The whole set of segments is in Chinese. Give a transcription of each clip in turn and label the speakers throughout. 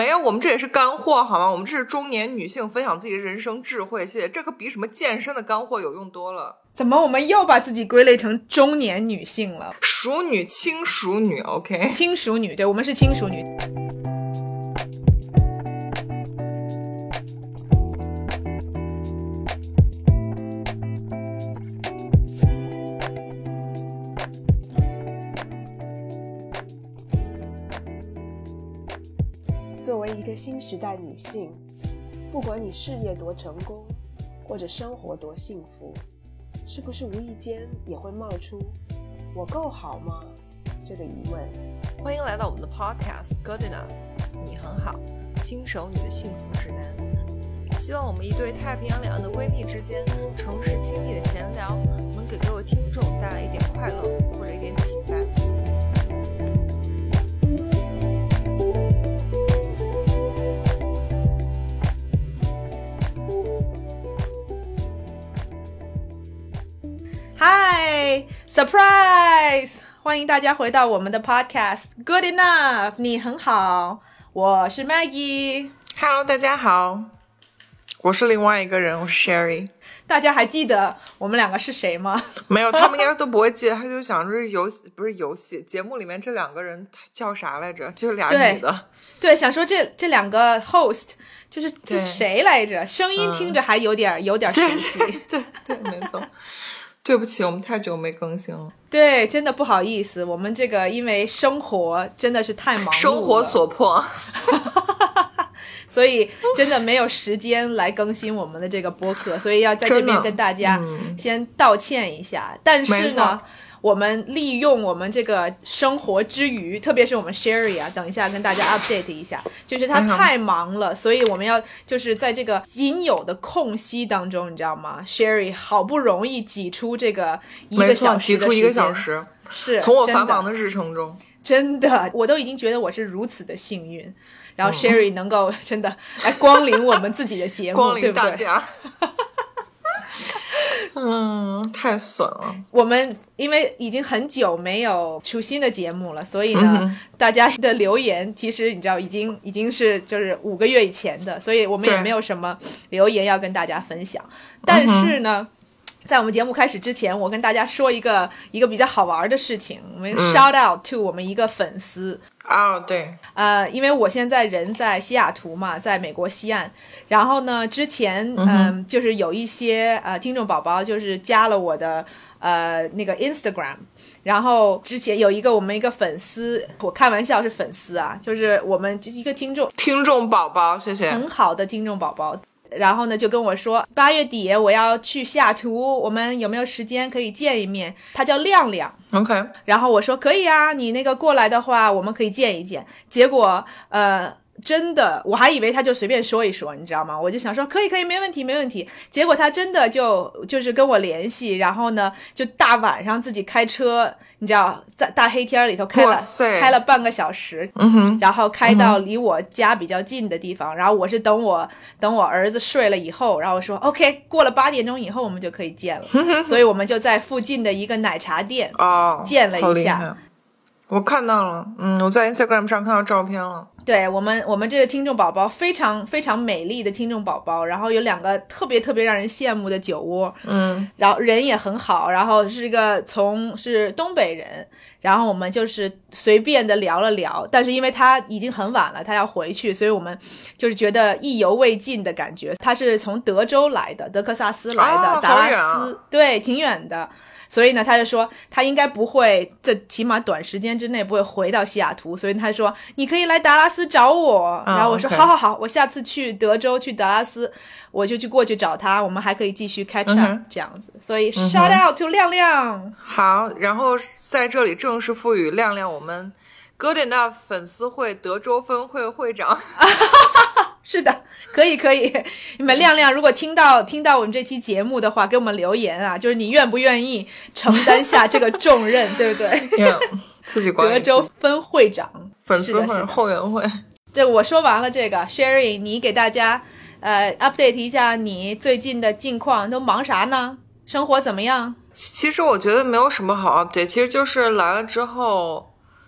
Speaker 1: 哎呀，我们这也是干货好吗？我们这是中年女性分享自己的人生智慧，谢谢。这可比什么健身的干货有用多了。
Speaker 2: 怎么我们又把自己归类成中年女性了？
Speaker 1: 熟女，轻熟女 OK，
Speaker 2: 轻熟女，对，我们是轻熟女。
Speaker 3: 作为一个新时代女性，不管你事业多成功，或者生活多幸福，是不是无意间也会冒出“我够好吗”这个疑问？
Speaker 4: 欢迎来到我们的 Podcast Good Enough， 你很好，新手女的幸福指南。希望我们一对太平洋两岸的闺蜜之间诚实亲密的闲聊，能给各位听众带来一点快乐或者一点启发。
Speaker 2: 嗨 Surprise！ 欢迎大家回到我们的 Podcast Good Enough， 你很好，我是 Maggie。
Speaker 1: Hello， 大家好，我是另外一个人，我是 Sherry。
Speaker 2: 大家还记得我们两个是谁吗？
Speaker 1: 没有，他们应该都不会记得。他就想着不是游戏节目里面这两个人叫啥来着，就俩女的。
Speaker 2: 对，想说这两个 host 就是这谁来着，声音听着还有点熟悉。
Speaker 1: 对，没错。对不起，我们太久没更新了。
Speaker 2: 对，真的不好意思，我们这个因为生活真的是太忙碌了，
Speaker 1: 生活所迫
Speaker 2: 所以真的没有时间来更新我们的这个播客，所以要在这边跟大家先道歉一下。但是呢，我们利用我们这个生活之余，特别是我们 Sherry 啊，等一下跟大家 update 一下，就是她太忙了，所以我们要就是在这个仅有的空隙当中，你知道吗 ？Sherry 好不容易挤出这个1个小时的时间，
Speaker 1: 挤出1个小时，
Speaker 2: 是
Speaker 1: 从我繁忙的日程中，
Speaker 2: 真的，我都已经觉得我是如此的幸运。然后 Sherry 能够真的来光临我们自己的节目，
Speaker 1: 光临大
Speaker 2: 家。
Speaker 1: 太损了。
Speaker 2: 我们因为已经很久没有出新的节目了，所以呢，大家的留言其实你知道已经是就是5个月以前的，所以我们也没有什么留言要跟大家分享。但是呢，在我们节目开始之前，我跟大家说一个比较好玩的事情，我们 shout out to 我们一个粉丝。
Speaker 1: 对，
Speaker 2: 因为我现在人在西雅图嘛，在美国西岸，然后呢，之前就是有一些听众宝宝就是加了我的那个 Instagram， 然后之前有我们一个粉丝，我开玩笑是粉丝啊，就是我们一个听众
Speaker 1: 宝宝，谢谢，
Speaker 2: 很好的听众宝宝。然后呢，就跟我说8月底我要去西雅图，我们有没有时间可以见一面？他叫亮亮
Speaker 1: ，OK。
Speaker 2: 然后我说可以啊，你那个过来的话，我们可以见一见。结果真的，我还以为他就随便说一说，你知道吗？我就想说可以，没问题。结果他真的就是跟我联系，然后呢，就大晚上自己开车，你知道，在大黑天里头开了半个小时，然后开到离我家比较近的地方，然后我是等我儿子睡了以后，然后我说 OK， 过了8点钟以后我们就可以见了，所以我们就在附近的一个奶茶店见了一下。
Speaker 1: 我看到了，我在 Instagram 上看到照片了。
Speaker 2: 对，我们这个听众宝宝非常非常美丽的听众宝宝，然后有2个特别特别让人羡慕的酒窝，然后人也很好，然后是东北人，然后我们就是随便的聊了聊，但是因为他已经很晚了，他要回去，所以我们就是觉得意犹未尽的感觉。他是从德州来的，德克萨斯来的，达拉斯，对，挺远的。所以呢，他就说他应该不会，这起码短时间之内不会回到西雅图，所以他说你可以来达拉斯找我。然后我说好，我下次去德州去达拉斯，我就过去找他，我们还可以继续 catch up 这样子。所以 shout out to 亮亮。
Speaker 1: 好，然后在这里正式赋予亮亮我们 Good Enough 粉丝会德州分会会长。
Speaker 2: 是的，可以。你们亮亮如果听到我们这期节目的话，给我们留言啊，就是你愿不愿意承担下这个重任，对不对？
Speaker 1: 自己管理。
Speaker 2: 德州分会长，
Speaker 1: 粉丝会后援会。
Speaker 2: 这我说完了这个 ，Sherry， 你给大家update 一下你最近的近况，都忙啥呢？生活怎么样？
Speaker 1: 其实我觉得没有什么好 update， 其实就是来了之后。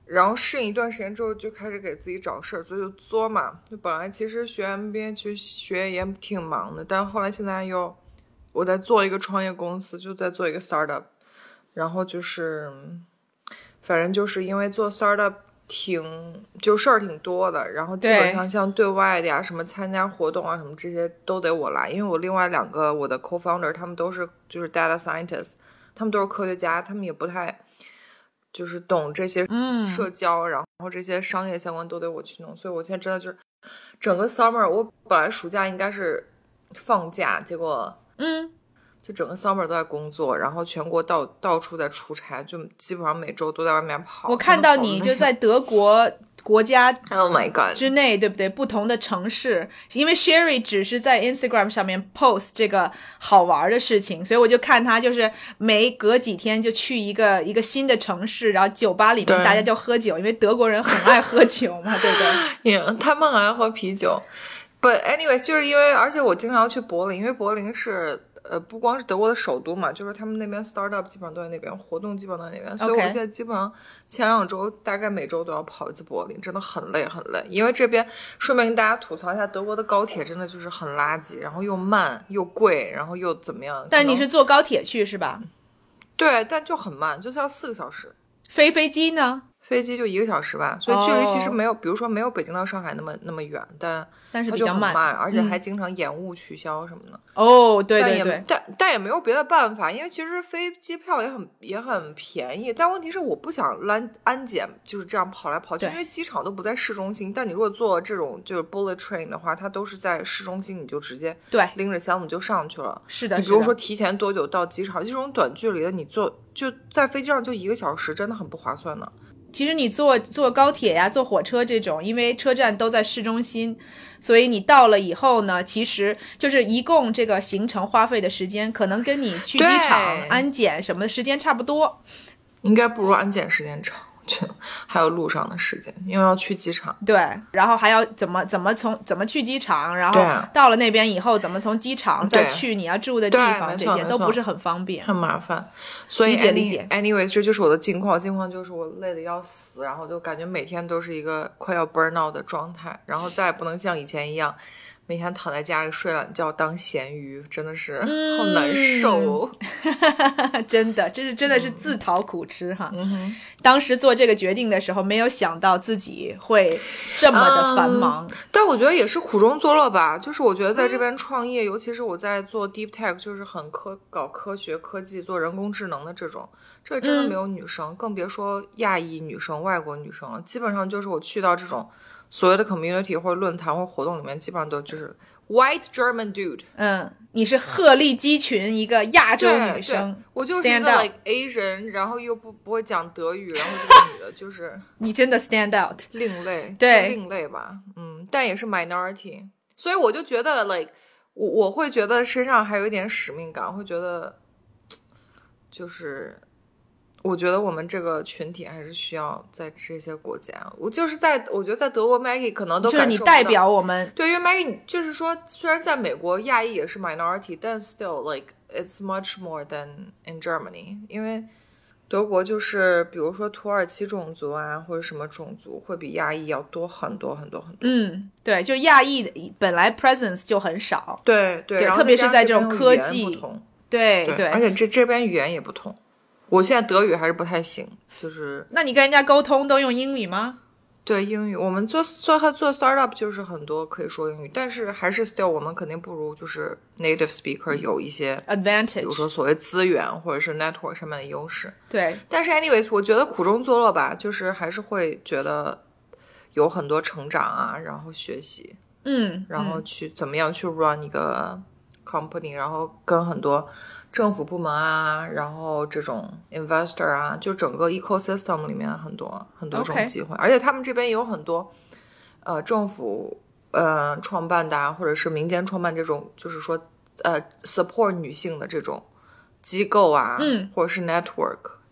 Speaker 1: 然后适应一段时间之后就开始给自己找事儿，所以就作嘛。就本来其实学 MBA 去学也挺忙的，但后来现在又我在做一个创业公司，就在做一个 startup， 然后就是反正就是因为做 startup 就事儿挺多的，然后基本上像对外的呀什么参加活动啊什么这些都得我来，因为我另外2个我的 co-founder 他们都是就是 data scientist， 他们都是科学家，他们也不太就是懂这些社交，然后这些商业相关都得我去弄，所以我现在真的就是整个 summer， 我本来暑假应该是放假，结果就整个 summer 都在工作，然后全国到处在出差，就基本上每周都在外面跑。
Speaker 2: 我看到你就在德国国家
Speaker 1: Oh my God
Speaker 2: 之内，对不对？不同的城市，因为 Sherry 只是在 Instagram 上面 post 这个好玩的事情，所以我就看他就是每隔几天就去一个新的城市，然后酒吧里面大家就喝酒，因为德国人很爱喝酒嘛，对不对？
Speaker 1: Yeah， 他们很爱喝啤酒。But anyway， 就是因为而且我经常要去柏林，因为柏林是不光是德国的首都嘛，就是他们那边 startup 基本上都在那边，活动基本上都在那边，所以我现在基本上前2周大概每周都要跑一次柏林，真的很累很累。因为这边顺便跟大家吐槽一下，德国的高铁真的就是很垃圾，然后又慢又贵，然后又怎么样。
Speaker 2: 但你是坐高铁去是吧？
Speaker 1: 对，但就很慢，就是要4个小时。
Speaker 2: 飞机呢？
Speaker 1: 飞机就1个小时吧，所以距离其实没有比如说没有北京到上海那么远，但
Speaker 2: 是比较慢，
Speaker 1: 而且还经常延误取消什么的。
Speaker 2: 对对对，
Speaker 1: 但也没有别的办法，因为其实飞机票也很便宜，但问题是我不想安检就是这样跑来跑去，因为机场都不在市中心，但你如果坐这种就是 bullet train 的话，它都是在市中心，你就直接拎着箱子就上去了。
Speaker 2: 是的，
Speaker 1: 你比如说提前多久到机场，这种短距离的你就在飞机上就1个小时，真的很不划算呢。
Speaker 2: 其实你坐高铁呀，坐火车这种，因为车站都在市中心，所以你到了以后呢，其实就是一共这个行程花费的时间，可能跟你去机场安检什么的时间差不多。
Speaker 1: 应该不如安检时间长，我觉得还有路上的时间，因为要去机场。
Speaker 2: 对，然后还要怎么去机场，然后到了那边以后怎么从机场再去你要住的地方，这些都不是很方便，
Speaker 1: 很麻烦。所以
Speaker 2: 理解。
Speaker 1: Anyway， 这就是我的近况就是我累得要死，然后就感觉每天都是一个快要 burn out 的状态，然后再也不能像以前一样每天躺在家里睡懒觉当咸鱼，真的是好难受。
Speaker 2: 真的是自讨苦吃哈。当时做这个决定的时候没有想到自己会这么的繁忙，
Speaker 1: 但我觉得也是苦中作乐吧，就是我觉得在这边创业，尤其是我在做 deep tech， 就是很搞科学科技做人工智能的这真的没有女生，更别说亚裔女生外国女生了，基本上就是我去到这种所谓的 community 或者论坛或者活动里面，基本上都就是 white German dude。
Speaker 2: 你是鹤立鸡群一个亚洲女生，
Speaker 1: 我就是一个 like Asian， 然后又不会讲德语，然后这个女的就是
Speaker 2: 你真的 stand out，
Speaker 1: 另类，
Speaker 2: 对，
Speaker 1: 另类吧，但也是 minority， 所以我就觉得 like 我会觉得身上还有一点使命感，会觉得就是我觉得我们这个群体还是需要在这些国家。我觉得在德国 Maggie 可能都感受不到，
Speaker 2: 就是你代表我们。
Speaker 1: 对，因为 Maggie 就是说，虽然在美国亚裔也是 minority， 但 still like it's much more than in Germany。因为德国就是比如说土耳其种族啊，或者什么种族会比亚裔要多很多很多很多。
Speaker 2: 对，就亚裔的本来 presence 就很少。
Speaker 1: 对，
Speaker 2: 特别是在这种科技。对，
Speaker 1: 而且这边语言也不同。我现在德语还是不太行，就是
Speaker 2: 那你跟人家沟通都用英语吗？
Speaker 1: 对，英语。我们做 startup 就是很多可以说英语，但是还是 still 我们肯定不如就是 native speaker 有一些
Speaker 2: advantage， 比
Speaker 1: 如说所谓资源或者是 network 上面的优势。
Speaker 2: 对，
Speaker 1: 但是 anyways 我觉得苦中作乐吧，就是还是会觉得有很多成长啊，然后学习，然后去怎么样去 run 一个 company， 然后跟很多政府部门啊，然后这种 investor 啊，就整个 ecosystem 里面很多很多种机会，而且他们这边也有很多政府创办的啊，或者是民间创办这种就是说support 女性的这种机构啊，或者是 network，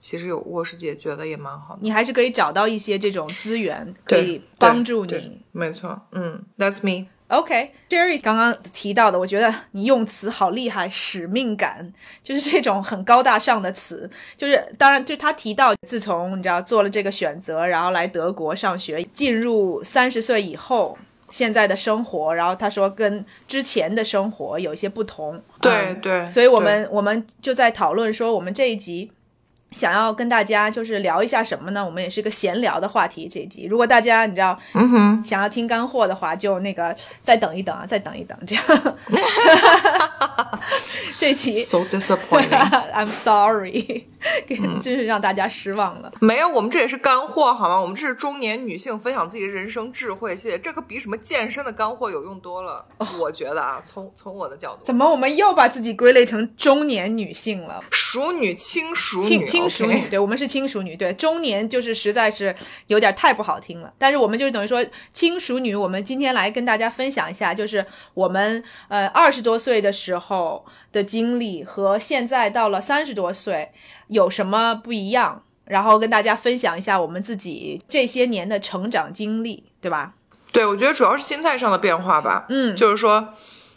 Speaker 1: 其实有卧室也觉得也蛮好的。
Speaker 2: 你还是可以找到一些这种资源可以帮助你。
Speaker 1: 没错，That's
Speaker 2: me。OK，Jerry 刚刚提到的，我觉得你用词好厉害，使命感，就是这种很高大上的词。就是当然，就他提到，自从你知道做了这个选择，然后来德国上学，进入30岁以后现在的生活，然后他说跟之前的生活有一些不同。
Speaker 1: 对，
Speaker 2: 所以我们就在讨论说，我们这一集想要跟大家就是聊一下什么呢？我们也是个闲聊的话题。这一集如果大家你知道想要听干货的话，就那个再等一等啊，再等一等这样。这期
Speaker 1: So disappointing
Speaker 2: I'm sorry 真是让大家失望了。
Speaker 1: 没有，我们这也是干货好吗？我们这是中年女性分享自己的人生智慧，谢谢。这可比什么健身的干货有用多了。我觉得啊，从我的角度，
Speaker 2: 怎么我们又把自己归类成中年女性了？
Speaker 1: 熟女，轻熟女，
Speaker 2: 轻熟女，对，我们是轻熟女。对，中年就是实在是有点太不好听了。但是我们就是等于说轻熟女，我们今天来跟大家分享一下，就是我们20多岁的时候的经历和现在到了30多岁有什么不一样，然后跟大家分享一下我们自己这些年的成长经历，对吧？
Speaker 1: 对，我觉得主要是心态上的变化吧。就是说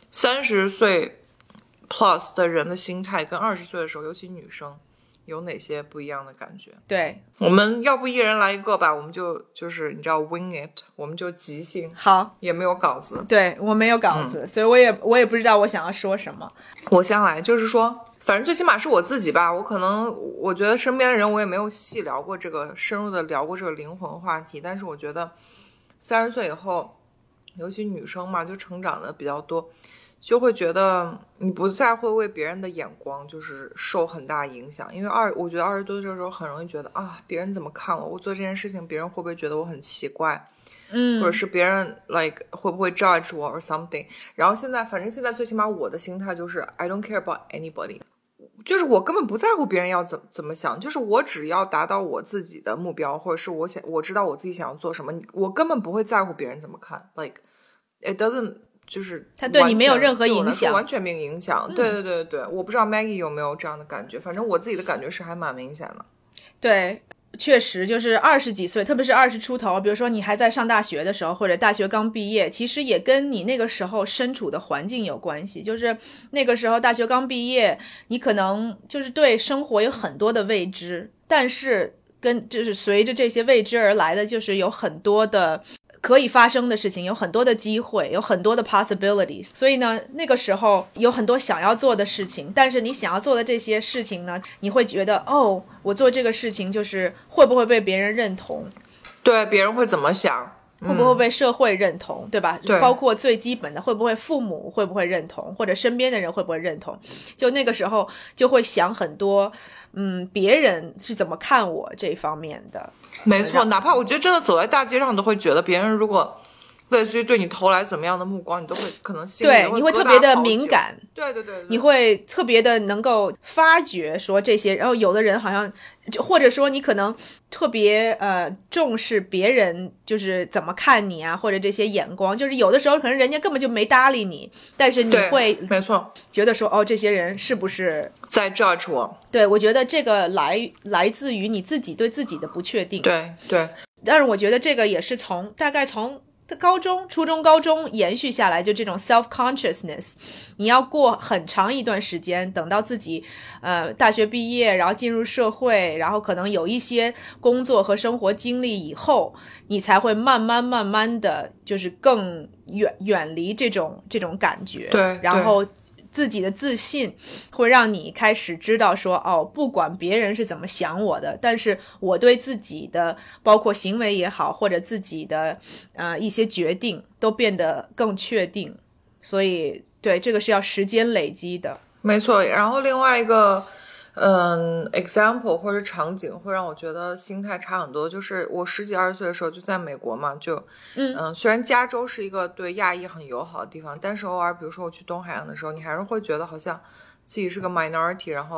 Speaker 1: 30岁 plus 的人的心态跟20岁的时候，尤其女生有哪些不一样的感觉。
Speaker 2: 对，
Speaker 1: 我们要不一人来一个吧，我们就是你知道 wing it， 我们就即兴。
Speaker 2: 好，
Speaker 1: 也没有稿子。
Speaker 2: 对，我没有稿子，所以我也不知道我想要说什么。
Speaker 1: 我先来，就是说反正最起码是我自己吧，我觉得身边的人我也没有细聊过这个深入的聊过这个灵魂话题，但是我觉得30岁以后，尤其女生嘛，就成长的比较多，就会觉得你不再会为别人的眼光就是受很大影响。因为我觉得20多岁的时候很容易觉得啊，别人怎么看我做这件事情，别人会不会觉得我很奇怪，或者是别人 like 会不会 judge 我 or something。 然后反正现在最起码我的心态就是 I don't care about anybody， 就是我根本不在乎别人要怎么想，就是我只要达到我自己的目标，或者是我知道我自己想要做什么，我根本不会在乎别人怎么看。 like it doesn't， 就是
Speaker 2: 它对你没有任何影响，
Speaker 1: 完全没有影响。对，我不知道 Maggie 有没有这样的感觉，反正我自己的感觉是还蛮明显的。
Speaker 2: 对，确实就是20几岁，特别是20出头，比如说你还在上大学的时候，或者大学刚毕业，其实也跟你那个时候身处的环境有关系。就是那个时候大学刚毕业，你可能就是对生活有很多的未知，但是就是随着这些未知而来的，就是有很多的可以发生的事情，有很多的机会，有很多的 possibilities。 所以呢，那个时候有很多想要做的事情，但是你想要做的这些事情呢，你会觉得我做这个事情就是会不会被别人认同，
Speaker 1: 对，别人会怎么想，
Speaker 2: 会不会被社会认同，对吧？
Speaker 1: 对，
Speaker 2: 包括最基本的会不会父母会不会认同，或者身边的人会不会认同。就那个时候就会想很多别人是怎么看我这方面的。
Speaker 1: 没错，哪怕我觉得真的走在大街上，都会觉得别人如果类似于对你投来怎么样的目光，你都会可能心里
Speaker 2: 对，你会特别的敏感。
Speaker 1: 对，
Speaker 2: 你会特别的能够发觉说这些，然后有的人好像或者说你可能特别重视别人就是怎么看你啊，或者这些眼光，就是有的时候可能人家根本就没搭理你，但是你会
Speaker 1: 没错
Speaker 2: 觉得说这些人是不是
Speaker 1: 在 judge 我。
Speaker 2: 对，我觉得这个来自于你自己对自己的不确定。
Speaker 1: 对，
Speaker 2: 但是我觉得这个也是大概从初中高中延续下来，就这种 self-consciousness， 你要过很长一段时间，等到自己大学毕业，然后进入社会，然后可能有一些工作和生活经历以后，你才会慢慢的就是更远离这种感觉。
Speaker 1: 对，
Speaker 2: 然后自己的自信会让你开始知道说不管别人是怎么想我的，但是我对自己的包括行为也好，或者自己的一些决定都变得更确定。所以对，这个是要时间累积的。没错。
Speaker 1: 然后另外一个example 或者场景会让我觉得心态差很多，就是我10几20岁的时候就在美国嘛，就虽然加州是一个对亚裔很友好的地方，但是偶尔比如说我去东海岸的时候，你还是会觉得好像自己是个 minority， 然后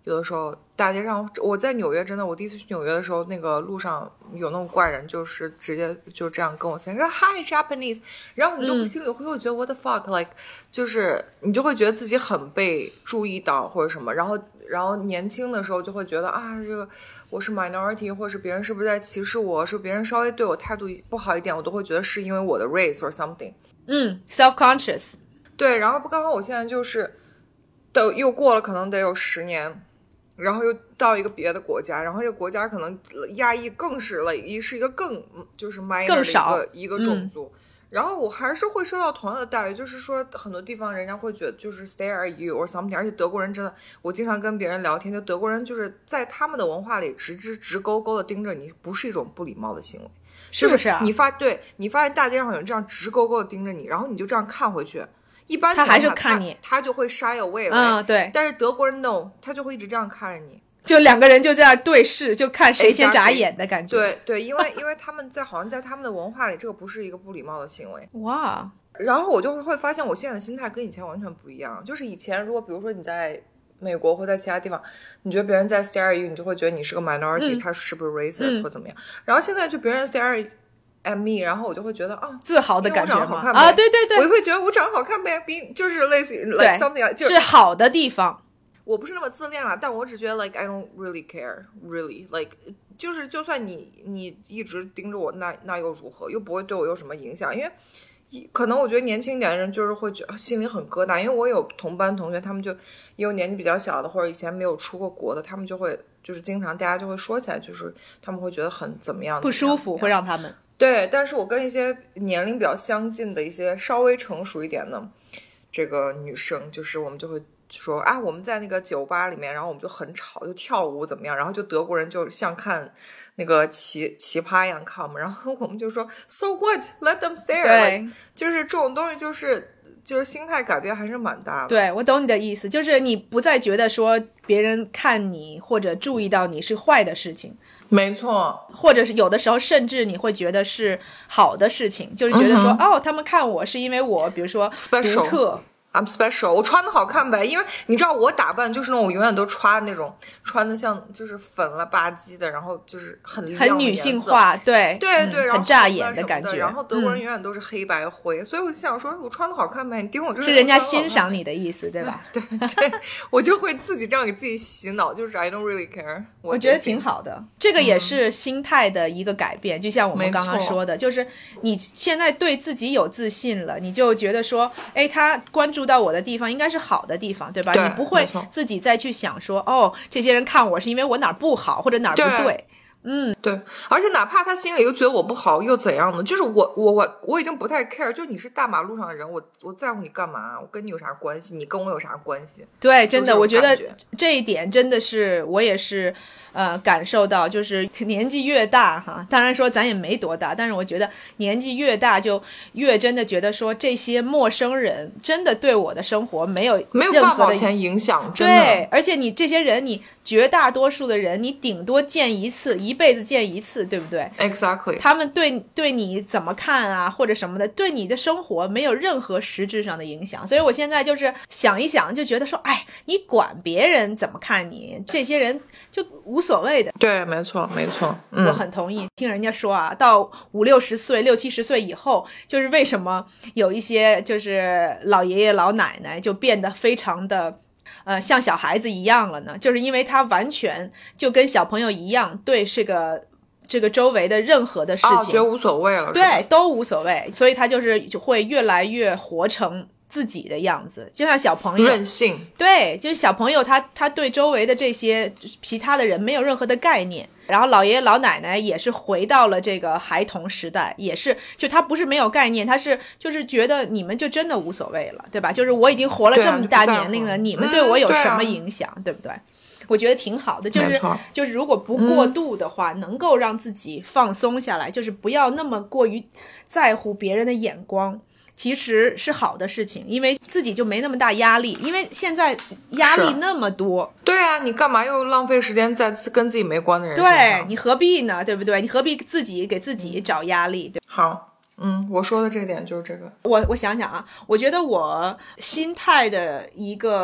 Speaker 1: 有的时候大街上，我在纽约真的，我第一次去纽约的时候，那个路上有那种怪人，就是直接就这样跟我 say hi Japanese， 然后你就心里会觉得 what the fuck like， 就是你就会觉得自己很被注意到或者什么，然后年轻的时候就会觉得啊，这个我是 minority， 或是别人是不是在歧视我，是别人稍微对我态度不好一点，我都会觉得是因为我的 race or something。
Speaker 2: self-conscious。
Speaker 1: 对，然后刚好我现在就是又过了可能得有10年。然后又到一个别的国家，然后这个国家可能亚裔更是是一个更就是 minor 的一个种族，然后我还是会受到同样的待遇，就是说很多地方人家会觉得就是 stare at you or something， 而且德国人真的，我经常跟别人聊天，就德国人就是在他们的文化里直勾勾的盯着你，不是一种不礼貌的行为，
Speaker 2: 是不是啊？
Speaker 1: 你发现大街上有人这样直勾勾的盯着你，然后你就这样看回去。一般
Speaker 2: 他还是看你，
Speaker 1: 他就会 shy away，
Speaker 2: 对。
Speaker 1: 但是德国人 no， 他就会一直这样看着你，
Speaker 2: 就两个人就这样对视，就看谁先眨眼的感觉。
Speaker 1: 对，因为他们好像在他们的文化里，这个不是一个不礼貌的行为。
Speaker 2: 哇！
Speaker 1: 然后我就会发现，我现在的心态跟以前完全不一样。就是以前，如果比如说你在美国或在其他地方，你觉得别人在 stare at you， 你就会觉得你是个 minority，他是不是 racist 或怎么样？然后现在就别人 stare at me， 然后我就会觉得
Speaker 2: 自豪的感觉
Speaker 1: 嘛
Speaker 2: 对，
Speaker 1: 我就会觉得我长得好看呗，就是类似于 like something，
Speaker 2: 就是好的地方。
Speaker 1: 我不是那么自恋啦，但我只觉得 like I don't really care really like， 就是就算你一直盯着我，那又如何？又不会对我有什么影响，因为可能我觉得年轻一点的人就是会觉得心里很疙瘩，因为我有同班同学，他们就也有年纪比较小的，或者以前没有出过国的，他们就会就是经常大家就会说起来，就是他们会觉得很怎么样
Speaker 2: 不舒服，会让他们。
Speaker 1: 对，但是我跟一些年龄比较相近的一些稍微成熟一点的这个女生，就是我们就会说啊，我们在那个酒吧里面，然后我们就很吵，就跳舞怎么样，然后就德国人就像看那个奇葩一样看我们，然后我们就说 so what let them stare，
Speaker 2: 对，
Speaker 1: 就是这种东西就是心态改变还是蛮大的。
Speaker 2: 对，我懂你的意思，就是你不再觉得说别人看你或者注意到你是坏的事情，
Speaker 1: 没错，
Speaker 2: 或者是有的时候甚至你会觉得是好的事情，就是觉得说他们看我是因为我比如说独特
Speaker 1: I'm special， 我穿的好看呗，因为你知道我打扮就是那种我永远都穿的像就是粉了吧唧的，然后就是很
Speaker 2: 女性化，对，
Speaker 1: 然后
Speaker 2: 很扎眼的感觉。
Speaker 1: 然后德国人永远都是黑白灰，所以我就想说，我穿的好看呗，你盯我就是
Speaker 2: 人家欣赏你的意思，对吧？
Speaker 1: 对，我就会自己这样给自己洗脑，就是 I don't really care。
Speaker 2: 我觉得挺好的，这个也是心态的一个改变，就像我们刚刚说的，就是你现在对自己有自信了，你就觉得说，他关注到我的地方应该是好的地方，对吧？
Speaker 1: 对，
Speaker 2: 你不会自己再去想说这些人看我是因为我哪儿不好或者哪儿不对。
Speaker 1: 对，而且哪怕他心里又觉得我不好又怎样呢？就是我已经不太 care， 就你是大马路上的人，我在乎你干嘛？我跟你有啥关系？你跟我有啥关系？
Speaker 2: 对，真的，我觉得这一点真的是我也是感受到，就是年纪越大哈，当然说咱也没多大，但是我觉得年纪越大就越真的觉得说这些陌生人真的对我的生活没有
Speaker 1: 半毛钱影响，真的。
Speaker 2: 对，而且你这些人，你绝大多数的人，你顶多见一次，一辈子见一次，对不对
Speaker 1: ？Exactly。
Speaker 2: 他们对你怎么看啊，或者什么的，对你的生活没有任何实质上的影响。所以我现在就是想一想，就觉得说，你管别人怎么看你，这些人就无所谓的。
Speaker 1: 对，没错，没错。
Speaker 2: 我很同意。听人家说啊，到50-60岁、60-70岁以后，就是为什么有一些就是老爷爷老奶奶就变得非常的像小孩子一样了呢？就是因为他完全就跟小朋友一样，对这个周围的任何的事情
Speaker 1: 觉得无所谓了，
Speaker 2: 对，都无所谓，所以他就会越来越活成自己的样子，就像小朋友
Speaker 1: 任性。
Speaker 2: 对，就是小朋友他对周围的这些其他的人没有任何的概念，然后老爷爷老奶奶也是回到了这个孩童时代，也是就他不是没有概念，他是就是觉得你们就真的无所谓了，对吧？就是我已经活了这么大年龄了，你们对我有什么影响，对不对？我觉得挺好的，就是如果不过度的话，能够让自己放松下来，就是不要那么过于在乎别人的眼光，其实是好的事情，因为自己就没那么大压力，因为现在压力那么多。
Speaker 1: 对啊，你干嘛又浪费时间在跟自己没关的人身上？
Speaker 2: 对，你何必呢？对不对？你何必自己给自己找压力？对。
Speaker 1: 好。我说的这点就是这个。
Speaker 2: 我想想啊，我觉得我心态的一个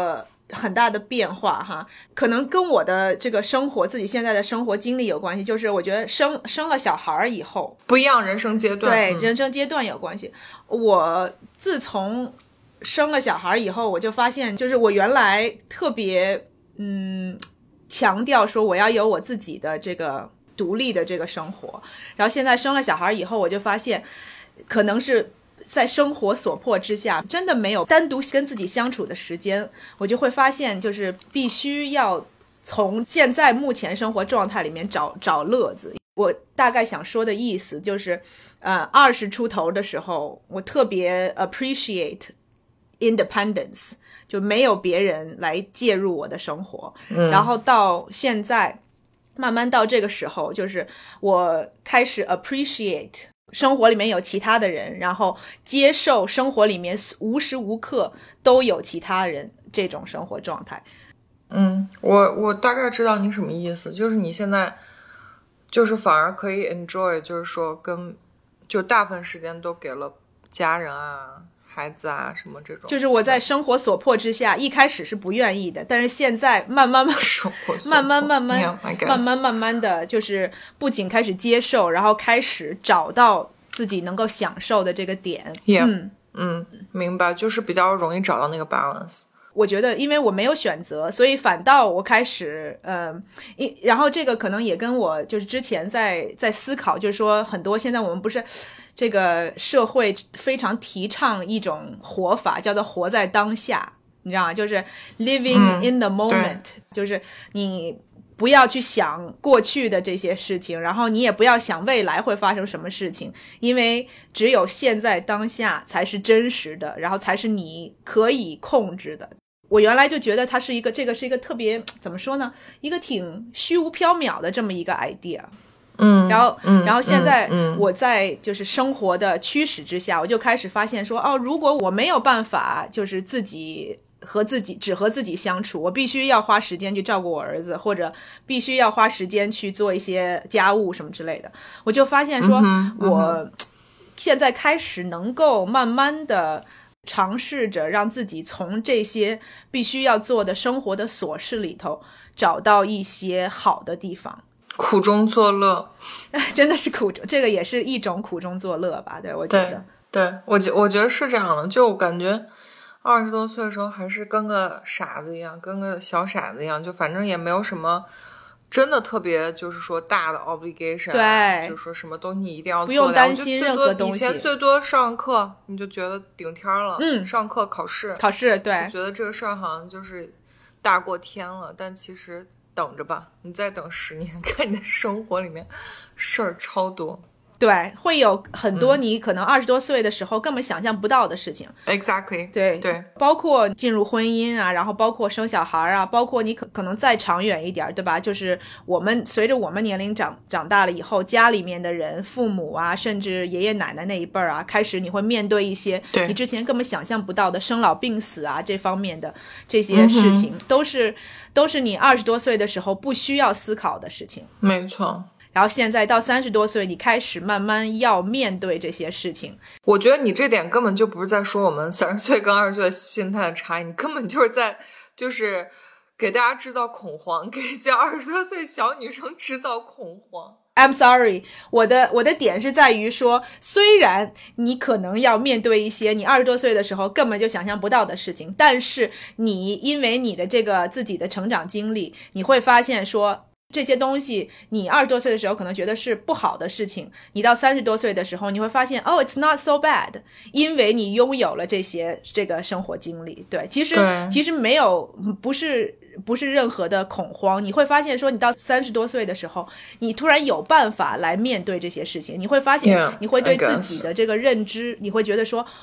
Speaker 2: 很大的变化哈，可能跟我的这个生活自己现在的生活经历有关系，就是我觉得生了小孩以后
Speaker 1: 不一样人生阶段，
Speaker 2: 对，人生阶段有关系。我自从生了小孩以后，我就发现就是我原来特别强调说我要有我自己的这个独立的这个生活，然后现在生了小孩以后，我就发现可能是在生活所迫之下，真的没有单独跟自己相处的时间，我就会发现就是必须要从现在目前生活状态里面找乐子。我大概想说的意思就是20出头的时候，我特别 appreciate independence， 就没有别人来介入我的生活，然后到现在慢慢到这个时候，就是我开始 appreciate生活里面有其他的人，然后接受生活里面无时无刻都有其他人这种生活状态。
Speaker 1: 我大概知道你什么意思，就是你现在就是反而可以 enjoy， 就是说就大部分时间都给了家人啊孩子啊什么这种，
Speaker 2: 就是我在生活所迫之下，一开始是不愿意的，但是现在慢慢的，就是不仅开始接受，然后开始找到自己能够享受的这个点。
Speaker 1: 明白，就是比较容易找到那个 balance。
Speaker 2: 我觉得因为我没有选择，所以反倒我开始然后这个可能也跟我就是之前在思考，就是说很多现在我们不是这个社会非常提倡一种活法，叫做活在当下，你知道吗？就是 living in the moment，就是你不要去想过去的这些事情，然后你也不要想未来会发生什么事情，因为只有现在当下才是真实的，然后才是你可以控制的。我原来就觉得它是这个是一个特别怎么说呢，一个挺虚无缥缈的这么一个 idea。然后现在我在就是生活的驱使之下，我就开始发现说，如果我没有办法就是只和自己相处，我必须要花时间去照顾我儿子，或者必须要花时间去做一些家务什么之类的，我就发现说我现在开始能够慢慢的尝试着让自己从这些必须要做的生活的琐事里头找到一些好的地方，
Speaker 1: 苦中作乐。
Speaker 2: 真的是苦中，这个也是一种苦中作乐吧。对，我觉得
Speaker 1: 对，我觉得是这样的，就我感觉20多岁的时候还是跟个傻子一样，跟个小傻子一样，就反正也没有什么真的特别就是说大的 obligation，
Speaker 2: 对，
Speaker 1: 就是说什么东西你一定要做，
Speaker 2: 不用担心任何东西。
Speaker 1: 以前最多上课你就觉得顶天了，上课考试对，就觉得这个事儿好像就是大过天了，但其实等着吧，你再等10年，看你的生活里面事儿超多。
Speaker 2: 对，会有很多你可能20多岁的时候根本想象不到的事情。
Speaker 1: Exactly，
Speaker 2: 对，包括进入婚姻啊，然后包括生小孩啊，包括你可能再长远一点，对吧？就是随着我们年龄长大了以后，家里面的人，父母啊，甚至爷爷奶奶那一辈儿啊，开始你会面对一些你之前根本想象不到的生老病死啊这方面的这些事情，都是你20多岁的时候不需要思考的事情。
Speaker 1: 没错。
Speaker 2: 然后现在到30多岁，你开始慢慢要面对这些事情。
Speaker 1: 我觉得你这点根本就不是在说我们30岁跟20岁的心态的差异，你根本就是在就是给大家制造恐慌，给一些20多岁小女生制造恐慌。
Speaker 2: I'm sorry， 我的点是在于说，虽然你可能要面对一些你20多岁的时候根本就想象不到的事情，但是你因为你的这个自己的成长经历，你会发现说这些东西你20多岁的时候可能觉得是不好的事情，你到30多岁的时候你会发现it's not so bad， 因为你拥有了这个生活经历。对，其实没有，不是任何的恐慌。你会发现说你到30多岁的时候，你突然有办法来面对这些事情，你会发现你会对自己的这个认知，你会觉得说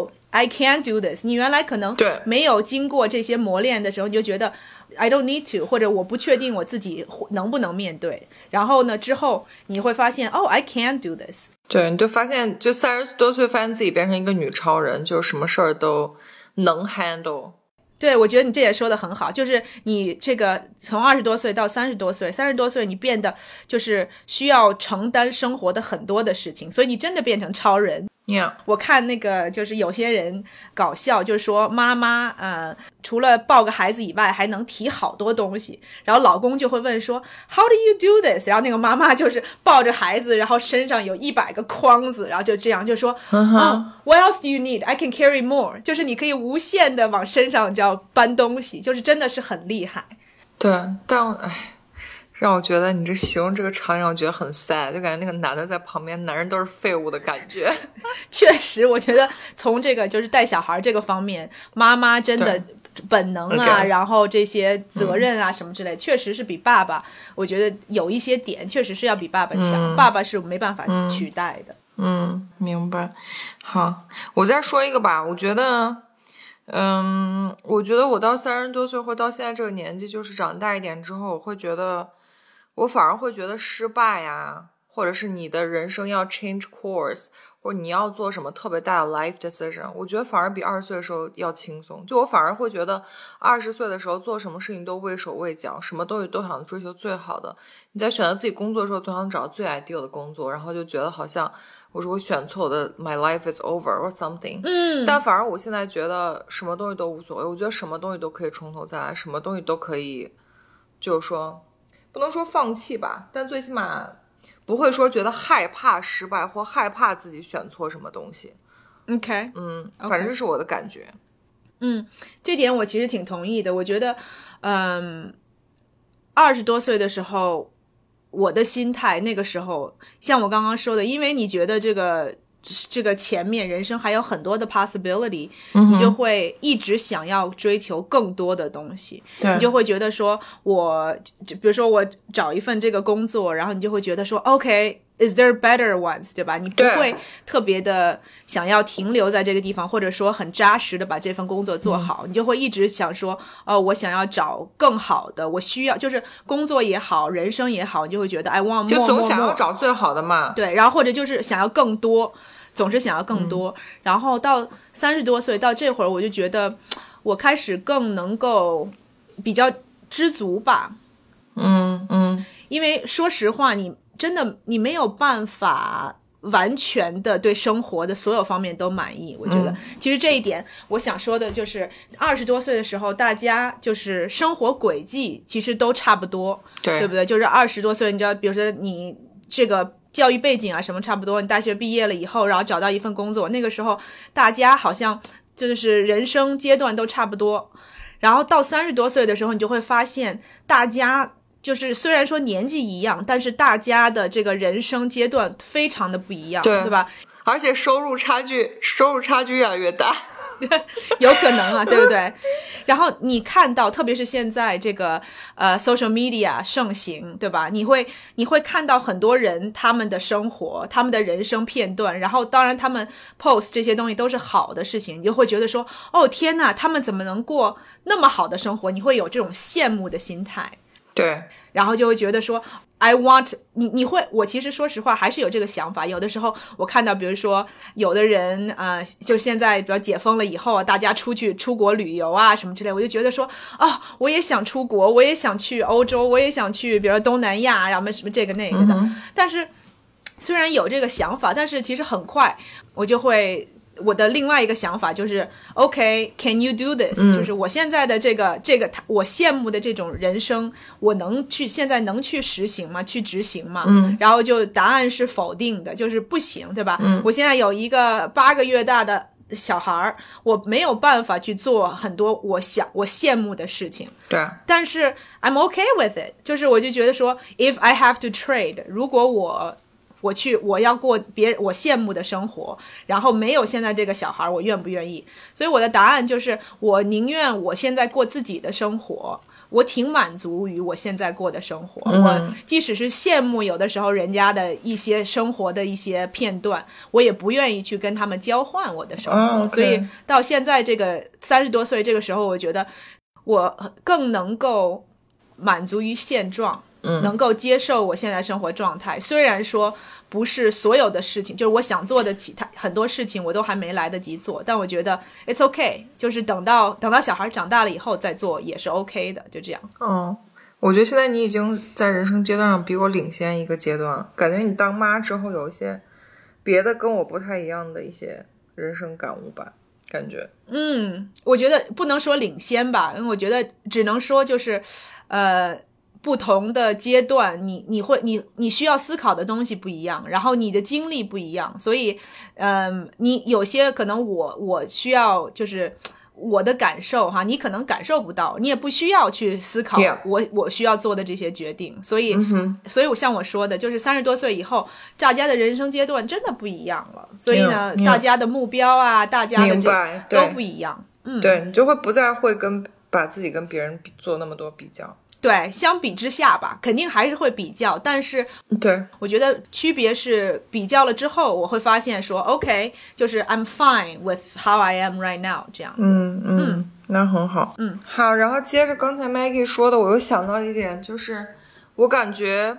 Speaker 2: I can do this。 你原来可能没有经过这些磨练的时候，你就觉得I don't need to， 或者我不确定我自己能不能面对。然后呢，之后你会发现I can do this。
Speaker 1: 对，你就发现就30多岁发现自己变成一个女超人，就什么事儿都能 handle。
Speaker 2: 对，我觉得你这也说得很好，就是你这个从20多岁到30多岁，30多岁你变得就是需要承担生活的很多的事情，所以你真的变成超人。
Speaker 1: Yeah.
Speaker 2: 我看那个就是有些人搞笑，就是说妈妈除了抱个孩子以外还能提好多东西，然后老公就会问说 How do you do this？ 然后那个妈妈就是抱着孩子，然后身上有100个筐子，然后就这样就说What else do you need? I can carry more。 就是你可以无限的往身上叫搬东西，就是真的是很厉害。
Speaker 1: 对，但让我觉得你这形容这个场景让我觉得很 sad， 就感觉那个男的在旁边，男人都是废物的感觉。
Speaker 2: 确实我觉得从这个就是带小孩这个方面，妈妈真的本能啊，然后这些责任啊什么之类，确实是比爸爸，我觉得有一些点确实是要比爸爸强，爸爸是没办法取代的。
Speaker 1: 明白。好，我再说一个吧。我觉得我到30多岁或到现在这个年纪，就是长大一点之后，我反而会觉得失败呀，或者是你的人生要 change course， 或者你要做什么特别大的 life decision， 我觉得反而比20岁的时候要轻松。就我反而会觉得20岁的时候做什么事情都畏手畏脚，什么东西都想追求最好的。你在选择自己工作的时候都想找最 ideal 的工作，然后就觉得好像我如果选错我的 my life is over or something。但反而我现在觉得什么东西都无所谓，我觉得什么东西都可以从头再来，什么东西都可以，就是说不能说放弃吧，但最起码不会说觉得害怕失败或害怕自己选错什么东西。
Speaker 2: OK，
Speaker 1: 反正是我的感觉。
Speaker 2: 这点我其实挺同意的。我觉得20多岁的时候，我的心态那个时候像我刚刚说的，因为你觉得这个前面人生还有很多的 possibility，你就会一直想要追求更多的东西。你就会觉得说比如说我找一份这个工作，然后你就会觉得说 OK is there better ones， 对吧？你不会特别的想要停留在这个地方，或者说很扎实的把这份工作做好。你就会一直想说我想要找更好的，我需要就是工作也好人生也好，你就会觉得 I want more，
Speaker 1: 就总想要找最好的嘛。
Speaker 2: 对，然后或者就是想要更多，总是想要更多。然后到30多岁到这会儿，我就觉得我开始更能够比较知足吧。因为说实话你没有办法完全的对生活的所有方面都满意。我觉得其实这一点我想说的就是20多岁的时候大家就是生活轨迹其实都差不多， 对不对？就是20多岁你知道，比如说你这个教育背景啊什么差不多，你大学毕业了以后然后找到一份工作，那个时候大家好像就是人生阶段都差不多。然后到30多岁的时候，你就会发现大家就是虽然说年纪一样，但是大家的这个人生阶段非常的不一样， 对吧？
Speaker 1: 而且收入差距越来越大。
Speaker 2: 有可能啊，对不对？然后你看到特别是现在这个social media 盛行，对吧？你会看到很多人他们的生活他们的人生片段，然后当然他们 post 这些东西都是好的事情，你就会觉得说天哪，他们怎么能过那么好的生活，你会有这种羡慕的心态。
Speaker 1: 对，
Speaker 2: 然后就会觉得说 I want 你会，我其实说实话还是有这个想法。有的时候我看到比如说有的人就现在比如解封了以后大家出国旅游啊什么之类，我就觉得说我也想出国，我也想去欧洲，我也想去比如说东南亚，然后什么这个那个的。但是虽然有这个想法，但是其实很快我就会我的另外一个想法就是 OK can you do this，就是我现在的这个我羡慕的这种人生，我现在能去实行吗？去执行吗？然后就答案是否定的，就是不行，对吧？我现在有一个8个月大的小孩，我没有办法去做很多我羡慕的事情。
Speaker 1: 对，
Speaker 2: 但是 I'm okay with it， 就是我就觉得说 if I have to trade， 如果我要过我羡慕的生活，然后没有现在这个小孩，我愿不愿意？所以我的答案就是我宁愿我现在过自己的生活，我挺满足于我现在过的生活。我即使是羡慕有的时候人家的一些生活的一些片段，我也不愿意去跟他们交换我的生活。所以到现在这个30多岁这个时候，我觉得我更能够满足于现状，能够接受我现在生活状态。虽然说不是所有的事情，就是我想做的很多事情我都还没来得及做，但我觉得 it's okay， 就是等到小孩长大了以后再做也是 okay 的，就这样。
Speaker 1: 我觉得现在你已经在人生阶段上比我领先一个阶段了，感觉你当妈之后有一些别的跟我不太一样的一些人生感悟吧，感觉。
Speaker 2: 我觉得不能说领先吧，因为我觉得只能说就是不同的阶段你需要思考的东西不一样，然后你的经历不一样，所以你有些可能我需要就是我的感受哈，你可能感受不到，你也不需要去思考我需要做的这些决定，所以我像我说的就是30多岁以后大家的人生阶段真的不一样了，所以呢大家的目标啊大家的都不一样。
Speaker 1: 对，你就会不再会把自己跟别人做那么多比较。
Speaker 2: 对，相比之下吧，肯定还是会比较，但是
Speaker 1: 对，
Speaker 2: 我觉得区别是比较了之后，我会发现说 OK， 就是 I'm fine with how I am right now 这样子。
Speaker 1: 那很好。好，然后接着刚才 Maggie 说的，我又想到一点，就是我感觉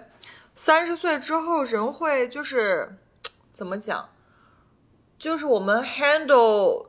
Speaker 1: 30岁之后人会就是怎么讲，就是我们 handle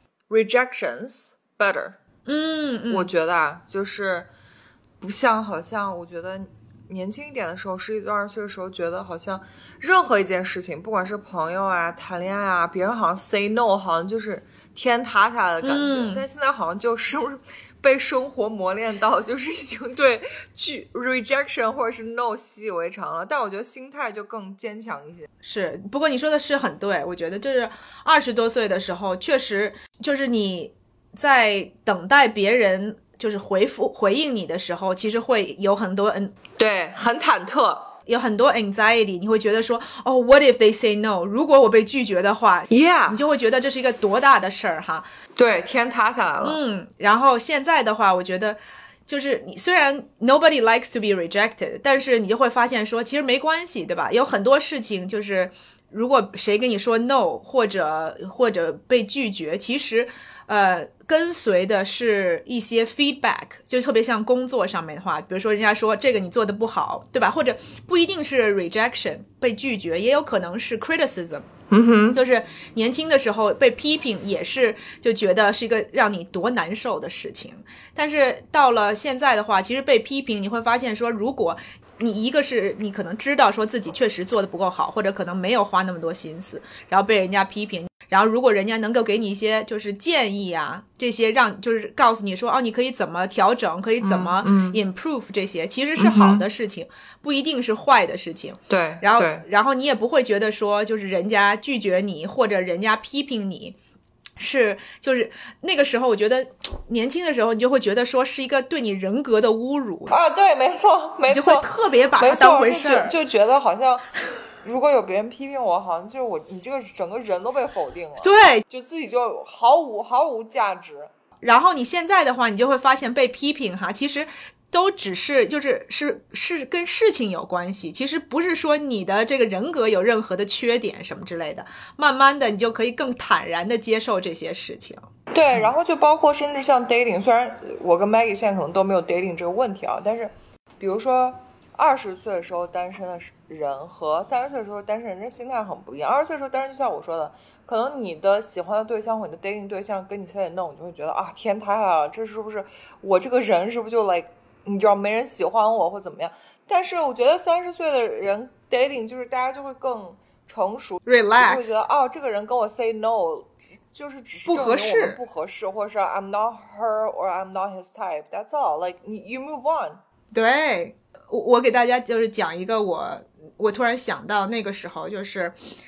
Speaker 1: rejections better。我觉得啊，就是不像好像我觉得年轻一点的时候，10几20岁的时候，觉得好像任何一件事情，不管是朋友啊谈恋爱啊，别人好像 say no 好像就是天塌下来的感觉。但现在好像就是被生活磨练到，就是已经对rejection 或者是 no 习以为常了，但我觉得心态就更坚强一些。
Speaker 2: 是，不过你说的是很对，我觉得就是20多岁的时候确实就是你在等待别人就是回应你的时候，其实会有很多
Speaker 1: 对，很忐忑，
Speaker 2: 有很多 anxiety， 你会觉得说what if they say no， 如果我被拒绝的话
Speaker 1: yeah，
Speaker 2: 你就会觉得这是一个多大的事儿哈。
Speaker 1: 对，天塌下来了。
Speaker 2: 然后现在的话，我觉得就是你虽然 nobody likes to be rejected， 但是你就会发现说其实没关系，对吧？有很多事情就是如果谁跟你说 no 或者被拒绝，其实跟随的是一些 feedback， 就特别像工作上面的话，比如说人家说这个你做的不好，对吧？或者不一定是 rejection 被拒绝，也有可能是 criticism。就是年轻的时候被批评也是就觉得是一个让你多难受的事情，但是到了现在的话，其实被批评你会发现说，如果你一个是你可能知道说自己确实做的不够好，或者可能没有花那么多心思，然后被人家批评，然后如果人家能够给你一些就是建议啊，这些让就是告诉你说你可以怎么调整，可以怎么 improve， 这些其实是好的事情，不一定是坏的事情。
Speaker 1: 对，
Speaker 2: 然后你也不会觉得说就是人家拒绝你或者人家批评你就是那个时候，我觉得年轻的时候你就会觉得说是一个对你人格的侮辱
Speaker 1: 啊。对，没错，
Speaker 2: 你就会特别把它当回事儿，
Speaker 1: 就觉得好像如果有别人批评我，好像就是你这个整个人都被否定了。
Speaker 2: 对，
Speaker 1: 就自己就毫无价值。
Speaker 2: 然后你现在的话，你就会发现被批评其实都只是是跟事情有关系，其实不是说你的这个人格有任何的缺点什么之类的，慢慢的你就可以更坦然的接受这些事情。
Speaker 1: 对，然后就包括甚至像 dating， 虽然我跟 Maggie 现在可能都没有 dating 这个问题啊，但是比如说20岁的时候单身的人和30岁的时候单身人，这心态很不一样。20岁的时候单身，就像我说的，可能你的喜欢的对象或你的 dating 对象跟你say no，你就会觉得天塌下来了，这是不是我这个人是不是就 like 你知道没人喜欢我或怎么样？但是我觉得30岁的人 dating 就是大家就会更成熟
Speaker 2: relax，
Speaker 1: 就会觉得这个人跟我 say no 就是只是证明我们不合适，或者是 I'm not her or I'm not his type， that's all， like you move on。
Speaker 2: 对，我给大家就是讲一个我突然想到那个时候就是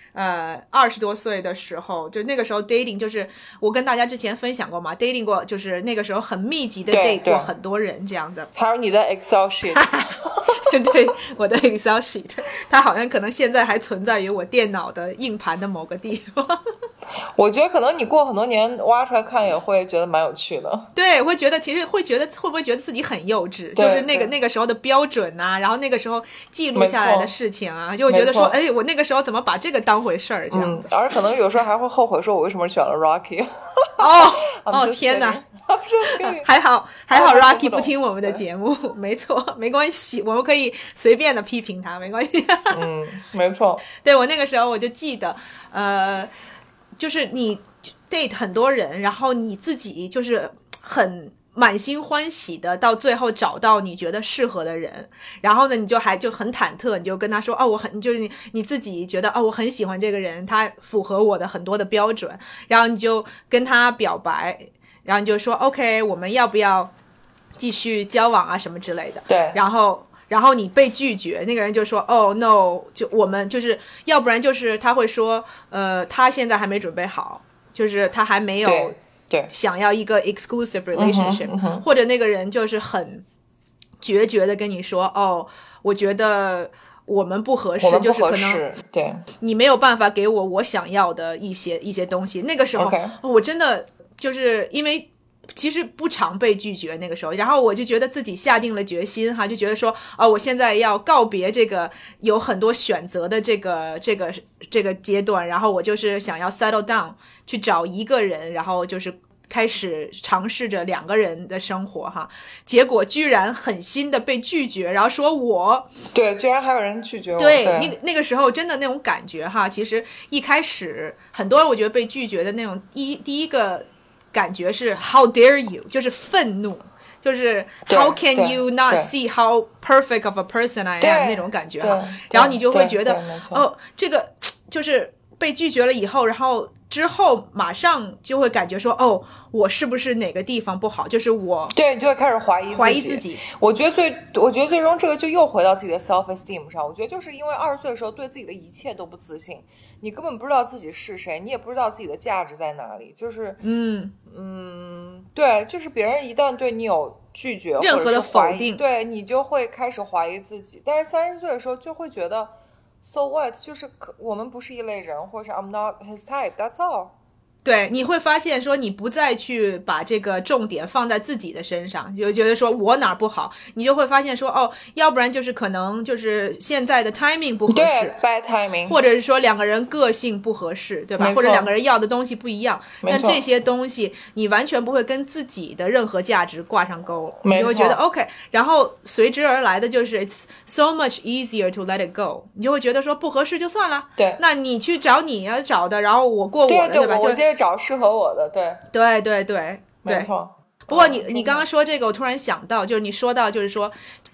Speaker 2: 20多岁的时候，就那个时候 dating， 就是我跟大家之前分享过嘛 dating 过，就是那个时候很密集的 date 过很多人这样子。
Speaker 1: 还有你的 Excel sheet
Speaker 2: 对，我的 Excel sheet 它好像可能现在还存在于我电脑的硬盘的某个地方。
Speaker 1: 我觉得可能你过很多年挖出来看也会觉得蛮有趣的。
Speaker 2: 对，会觉得其实会不会觉得自己很幼稚，就是那个时候的标准啊，然后那个时候记录下来的事情啊，就会觉得说我那个时候怎么把这个当回事儿这样子。
Speaker 1: 而可能有时候还会后悔说我为什么选了 Rocky。
Speaker 2: 天哪还好 Rocky 不听我们的节目。没错，没关系，我们可以随便的批评他，没关系。
Speaker 1: 没错。
Speaker 2: 对，我那个时候我就记得就是你 date 很多人，然后你自己就是很满心欢喜的到最后找到你觉得适合的人，然后呢你就很忐忑，你就跟他说哦，就是你自己觉得哦，我很喜欢这个人，他符合我的很多的标准，然后你就跟他表白，然后你就说 OK 我们要不要继续交往啊什么之类的。
Speaker 1: 对，
Speaker 2: 然后你被拒绝，那个人就说哦 no， 就我们就是要不然就是他会说他现在还没准备好，就是他还没有
Speaker 1: 对
Speaker 2: 想要一个 exclusive relationship，或者那个人就是很决绝的跟你说哦，我觉得我们不合适，就是可能
Speaker 1: 对
Speaker 2: 你没有办法给我想要的一些东西。那个时候我真的就是因为其实不常被拒绝那个时候，然后我就觉得自己下定了决心哈，就觉得说我现在要告别这个有很多选择的这个阶段，然后我就是想要 settle down， 去找一个人，然后就是开始尝试着2个人的生活哈，结果居然狠心的被拒绝，然后说
Speaker 1: 对，居然还有人拒绝我。
Speaker 2: 对，那个时候真的那种感觉哈，其实一开始很多人我觉得被拒绝的那种第一个感觉是 How dare you， 就是愤怒，就是 How can you not see how perfect of a person I am 那种感觉哈，然后你就会觉得这个就是被拒绝了以后，然后之后马上就会感觉说我是不是哪个地方不好，就是
Speaker 1: 对，你就会开始怀疑自己。我觉得最终这个就又回到自己的 self esteem 上。我觉得就是因为20岁的时候对自己的一切都不自信，你根本不知道自己是谁，你也不知道自己的价值在哪里，就是对，就是别人一旦对你有拒绝
Speaker 2: 任何的否定，
Speaker 1: 对，你就会开始怀疑自己。但是30岁的时候就会觉得So what？ 就是我们不是一类人，或者是 I'm not his type. That's all.
Speaker 2: 对，你会发现说你不再去把这个重点放在自己的身上，就觉得说我哪不好，你就会发现说要不然就是可能就是现在的 timing 不合适，
Speaker 1: 对 bad timing，
Speaker 2: 或者是说2个人个性不合适，对吧？或者2个人要的东西不一样，但这些东西你完全不会跟自己的任何价值挂上钩，你就会觉得 OK， 然后随之而来的就是 It's so much easier to let it go， 你就会觉得说不合适就算了，
Speaker 1: 对，
Speaker 2: 那你去找你要找的，然后我过我的，对吧？
Speaker 1: 我接着找适合我的，
Speaker 2: 对，
Speaker 1: 没错。
Speaker 2: 不过你刚刚说这个，我突然想到，就是你说到就是说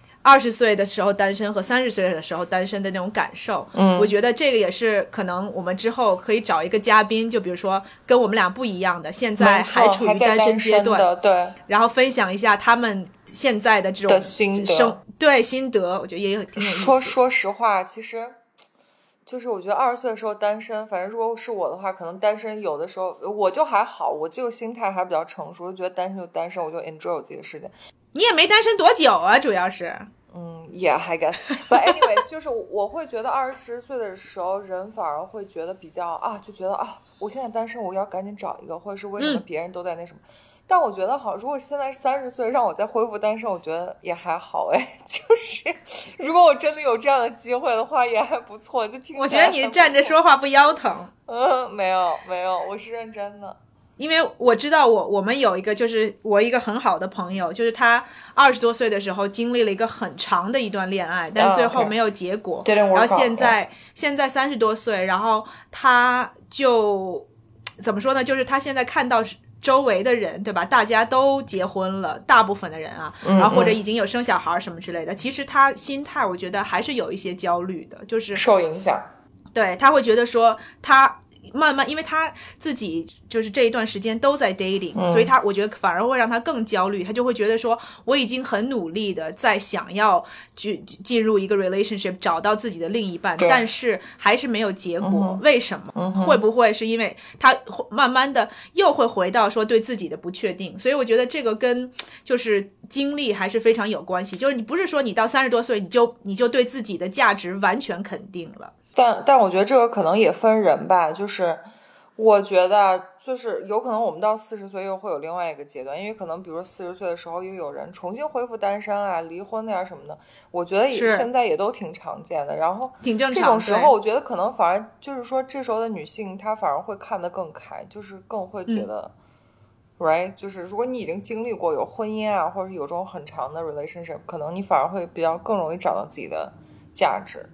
Speaker 2: 20岁的时候单身和30岁的时候单身的那种感受，我觉得这个也是可能我们之后可以找一个嘉宾，就比如说跟我们俩不一样的，现在还处于单身阶段，
Speaker 1: 对，
Speaker 2: 然后分享一下他们现在的这种
Speaker 1: 心
Speaker 2: 得，我觉得也挺有意思。
Speaker 1: 说实话，其实就是我觉得20岁的时候单身，反正如果是我的话，可能单身有的时候我就还好，我就心态还比较成熟，就觉得单身就单身，我就 enjoy 我自己的时间。
Speaker 2: 你也没单身多久啊，主要是
Speaker 1: yeah I guess but anyways 就是我会觉得20岁的时候人反而会觉得比较就觉得我现在单身，我要赶紧找一个，或者是为什么别人都在那什么但我觉得好，如果现在30岁让我再恢复单身，我觉得也还好就是如果我真的有这样的机会的话也还不错，就听起来
Speaker 2: 我觉得你站着说话不腰疼。
Speaker 1: 没有，我是认真的。
Speaker 2: 因为我知道我们有一个就是我一个很好的朋友，就是他20多岁的时候经历了一个很长的一段恋爱，但是最后没有结果，然后现在30多岁，然后他就怎么说呢，就是他现在看到周围的人，对吧，大家都结婚了，大部分的人然后或者已经有生小孩什么之类的，其实他心态我觉得还是有一些焦虑的，就是
Speaker 1: 受影响。
Speaker 2: 对，他会觉得说他慢慢，因为他自己就是这一段时间都在 dating，所以我觉得反而会让他更焦虑，他就会觉得说我已经很努力的在想要进入一个 relationship， 找到自己的另一半，但是还是没有结果，为什么？会不会是因为他慢慢的又会回到说对自己的不确定？所以我觉得这个跟就是经历还是非常有关系，就是你不是说你到30多岁你就对自己的价值完全肯定了。
Speaker 1: 但我觉得这个可能也分人吧，就是我觉得就是有可能我们到40岁又会有另外一个阶段，因为可能比如说40岁的时候又有人重新恢复单身离婚什么的，我觉得现在也都挺常见的，然后
Speaker 2: 挺正常。
Speaker 1: 这种时候我觉得可能反而就是说这时候的女性她反而会看得更开，就是更会觉得right， 就是如果你已经经历过有婚姻或者有这种很长的 relationship， 可能你反而会比较更容易找到自己的价值。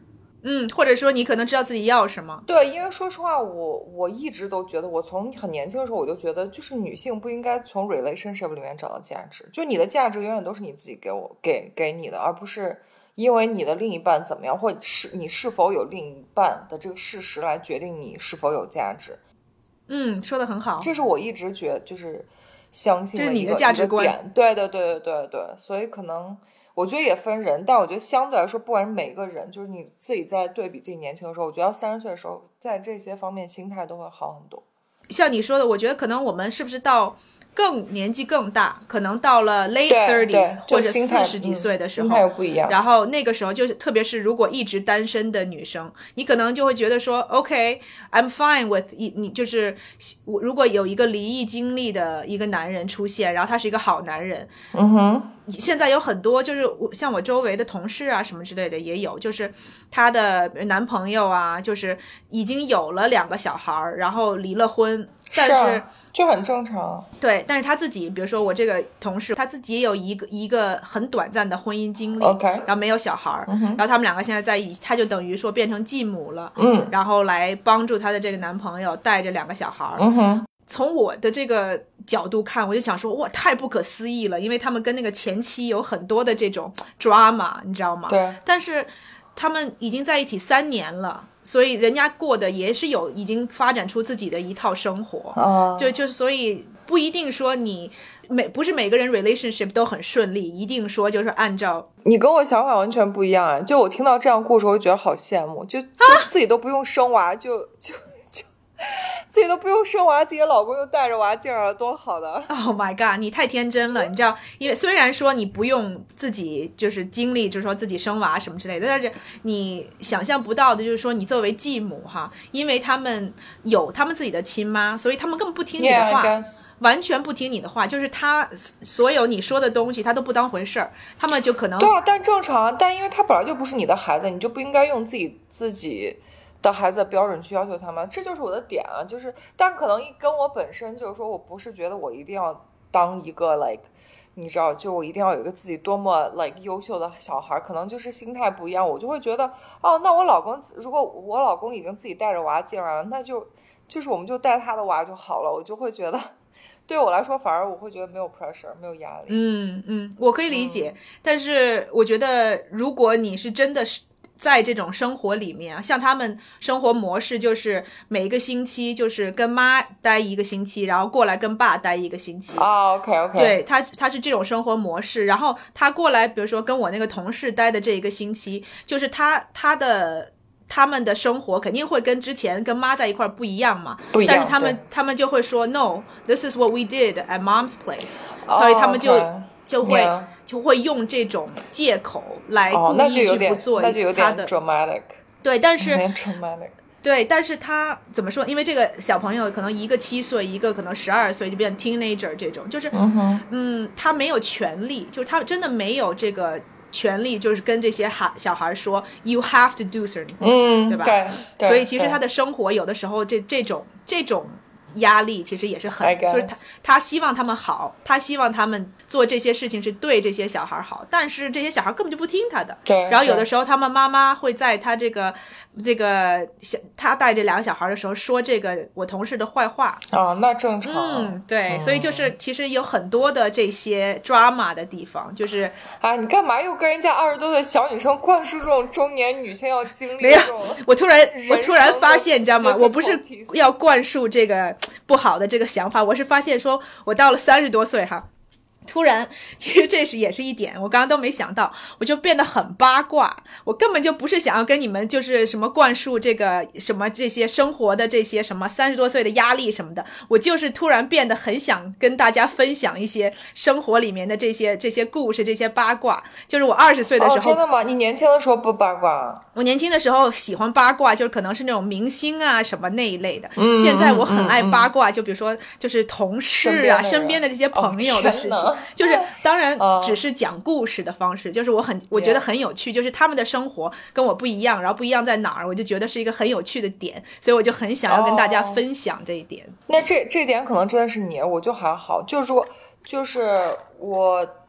Speaker 2: 或者说你可能知道自己要什么。
Speaker 1: 对，因为说实话，我一直都觉得，我从很年轻的时候我就觉得，就是女性不应该从 relationship 里面找到价值，就你的价值永远都是你自己给你的，而不是因为你的另一半怎么样，或者是你是否有另一半的这个事实来决定你是否有价值。
Speaker 2: 说得很好，
Speaker 1: 这是我一直觉得就是相信的
Speaker 2: 这是你的价值观。
Speaker 1: 对，所以可能我觉得也分人，但我觉得相对来说，不管是每个人，就是你自己在对比自己年轻的时候，我觉得30岁的时候，在这些方面心态都会好很多。
Speaker 2: 像你说的，我觉得可能我们是不是到年纪更大，可能到了 late 30s 或者40几岁的时候，
Speaker 1: 心态又不一样。
Speaker 2: 然后那个时候就是，特别是如果一直单身的女生，你可能就会觉得说 OK I'm fine with 你，就是如果有一个离异经历的一个男人出现，然后他是一个好男人，现在有很多就是像我周围的同事啊什么之类的也有，就是她的男朋友啊，就是已经有了2个小孩，然后离了婚，但是
Speaker 1: 就很正常。
Speaker 2: 对，但是他自己，比如说我这个同事，他自己也有一个很短暂的婚姻经历，
Speaker 1: okay.
Speaker 2: 然后没有小孩，然后他们2个现在在一起，他就等于说变成继母了，然后来帮助他的这个男朋友带着2个小孩。从我的这个角度看，我就想说，哇，太不可思议了，因为他们跟那个前妻有很多的这种 drama， 你知道吗？
Speaker 1: 对。
Speaker 2: 但是他们已经在一起3年了，所以人家过的也是已经发展出自己的一套生活。就所以不一定说不是每个人 relationship 都很顺利，一定说就是按照
Speaker 1: 你跟我想法完全不一样。就我听到这样故事，我就觉得好羡慕，就自己都不用生娃，就自己都不用生娃，自己的老公又带着娃进来了，多好的。
Speaker 2: Oh my god， 你太天真了。你知道，因为虽然说你不用自己就是经历，就是说自己生娃什么之类的，但是你想象不到的就是说，你作为继母哈，因为他们有他们自己的亲妈，所以他们根本不听你的话，完全不听你的话，就是他所有你说的东西他都不当回事儿，他们就可能
Speaker 1: 对啊，但正常，但因为他本来就不是你的孩子，你就不应该用自己的孩子的标准去要求他们，这就是我的点啊。就是但可能跟我本身就是说，我不是觉得我一定要当一个 like 你知道，就我一定要有一个自己多么 like 优秀的小孩，可能就是心态不一样。我就会觉得那我老公，如果我老公已经自己带着娃进来了，那就是我们就带他的娃就好了。我就会觉得对我来说，反而我会觉得没有 pressure， 没有压力。
Speaker 2: 我可以理解，但是我觉得如果你是真的是在这种生活里面，像他们生活模式就是每一个星期就是跟妈待1个星期，然后过来跟爸待1个星期。
Speaker 1: OK，
Speaker 2: 对，他是这种生活模式，然后他过来，比如说跟我那个同事待的这1个星期，就是他们的生活肯定会跟之前跟妈在一块不一样嘛，
Speaker 1: 不一样，
Speaker 2: 但是他们就会说 No, this is what we did at mom's place，所以他们就会用这种借口来故意去不做
Speaker 1: 那就有点 dramatic。
Speaker 2: 对，但是
Speaker 1: dramatic。
Speaker 2: 对，但是他怎么说，因为这个小朋友可能一个7岁，一个可能12岁，就变 teenager 这种，就是他没有权利，就是他真的没有这个权利，就是跟这些小孩说 you have to do certain things，对吧？
Speaker 1: 对，
Speaker 2: 所以其实他的生活有的时候这种压力其实也是很，就是他希望他们好，他希望他们做这些事情是对这些小孩好，但是这些小孩根本就不听他的。
Speaker 1: 对，
Speaker 2: 然后有的时候他们妈妈会在他这个他带这2个小孩的时候说这个我同事的坏话。
Speaker 1: 那正常。
Speaker 2: 对，所以就是其实有很多的这些 drama 的地方，就是
Speaker 1: 你干嘛又跟人家20多岁小女生灌输这种中年女性要经历这种？
Speaker 2: 我突然发现，你知道吗？我不是要灌输这个不好的这个想法，我是发现说我到了30多岁哈，突然其实这也是一点我刚刚都没想到，我就变得很八卦，我根本就不是想要跟你们就是什么灌输这个什么这些生活的这些什么30多岁的压力什么的，我就是突然变得很想跟大家分享一些生活里面的这些故事，这些八卦。就是我20岁的时候。
Speaker 1: 真的吗？你年轻的时候不八卦？
Speaker 2: 我年轻的时候喜欢八卦，就是可能是那种明星啊什么那一类的。现在我很爱八卦，就比如说就是同事啊身边的这些朋友的事情。就是当然只是讲故事的方式，就是我觉得很有趣，就是他们的生活跟我不一样，然后不一样在哪儿，我就觉得是一个很有趣的点，所以我就很想要跟大家分享这一点。
Speaker 1: 那这点可能真的是你，我就还好，就是我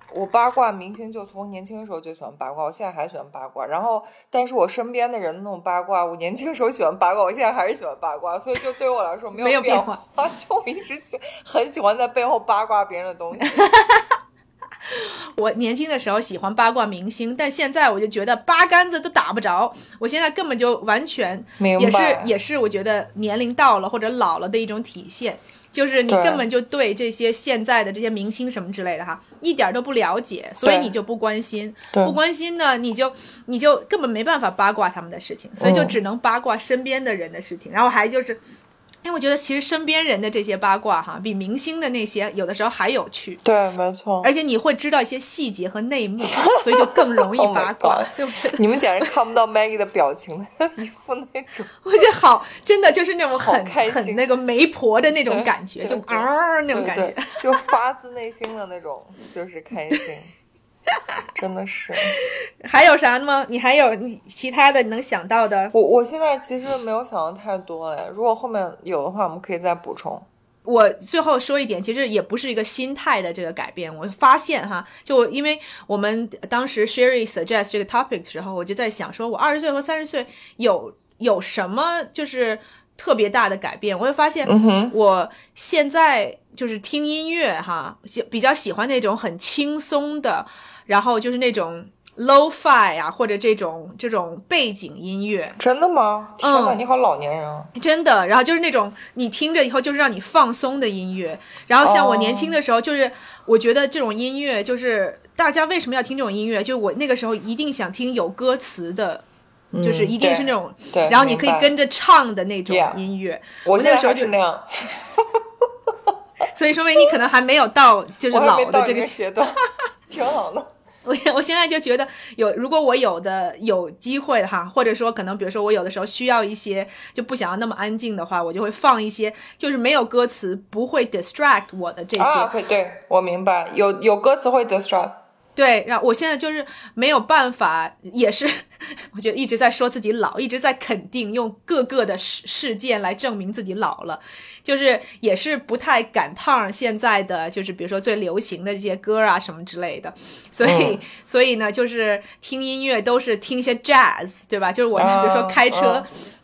Speaker 1: 我八卦明星就从年轻的时候就喜欢八卦，我现在还喜欢八卦。然后，但是我身边的人那种八卦，我年轻的时候喜欢八卦，我现在还是喜欢八卦，所以就对我来说没有变化，就我一直很喜欢在背后八卦别人的东西。
Speaker 2: 我年轻的时候喜欢八卦明星，但现在我就觉得八竿子都打不着。我现在根本就完全也是我觉得年龄到了或者老了的一种体现。就是你根本就对这些现在的这些明星什么之类的哈，一点都不了解，所以你就不关心，不关心呢，你就根本没办法八卦他们的事情，所以就只能八卦身边的人的事情，然后还就是。因为我觉得其实身边人的这些八卦哈，比明星的那些有的时候还有趣。
Speaker 1: 对，没错。
Speaker 2: 而且你会知道一些细节和内幕，所以就更容易八卦。所以我觉得
Speaker 1: 你们简直看不到 Maggie 的表情，一副那种，
Speaker 2: 我觉得好，真的就是那种很那个媒婆的那种感觉，就那种感觉，
Speaker 1: 就发自内心的那种，就是开心。真的是。
Speaker 2: 还有啥吗？你还有其他的能想到的？
Speaker 1: 我现在其实没有想到太多了，如果后面有的话我们可以再补充。
Speaker 2: 我最后说一点，其实也不是一个心态的这个改变，我发现哈，就因为我们当时 Sherry suggest 这个 topic 的时候，我就在想说我20岁和30岁有什么就是特别大的改变。我会发现我现在就是听音乐哈，比较喜欢那种很轻松的，然后就是那种 lo-fi 啊，或者这种背景音乐。
Speaker 1: 真的吗？天哪，你好老年人啊！
Speaker 2: 真的。然后就是那种你听着以后就是让你放松的音乐。然后像我年轻的时候，就是我觉得这种音乐就是大家为什么要听这种音乐，就我那个时候一定想听有歌词的，就是一定是那种然后你可以跟着唱的那种音乐。
Speaker 1: 我那个时候就那样。
Speaker 2: 所以说明你可能还没有到就是老的这个
Speaker 1: 阶段。挺好的。
Speaker 2: 我现在就觉得如果我有机会哈，或者说可能比如说我有的时候需要一些就不想要那么安静的话，我就会放一些就是没有歌词不会 distract 我的这些。
Speaker 1: 会，对，我明白，有歌词会 distract。
Speaker 2: 对，然后我现在就是没有办法，也是我觉得一直在说自己老，一直在肯定用各个的事件来证明自己老了，就是也是不太赶趟现在的就是比如说最流行的这些歌啊什么之类的，所以呢就是听音乐都是听一些 jazz， 对吧？就是我比如说开车